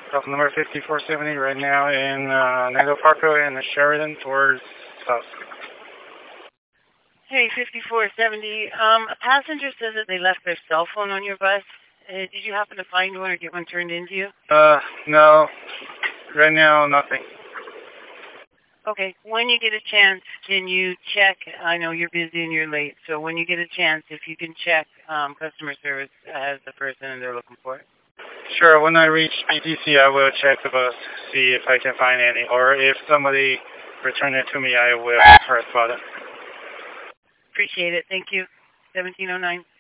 Bus number 5470 right now in Nando Parkway and the Sheridan towards south. Hey, 5470. A passenger says that they left their cell phone on your bus. Did you happen to find one or get one turned into you? No. Right now, nothing. Okay. When you get a chance, can you check? I know you're busy and you're late, so when you get a chance, if you can check customer service as the person they're looking for. Sure, when I reach BTC, I will check the bus, see if I can find any, or if somebody return it to me, I will correspond it. Appreciate it. Thank you. 1709.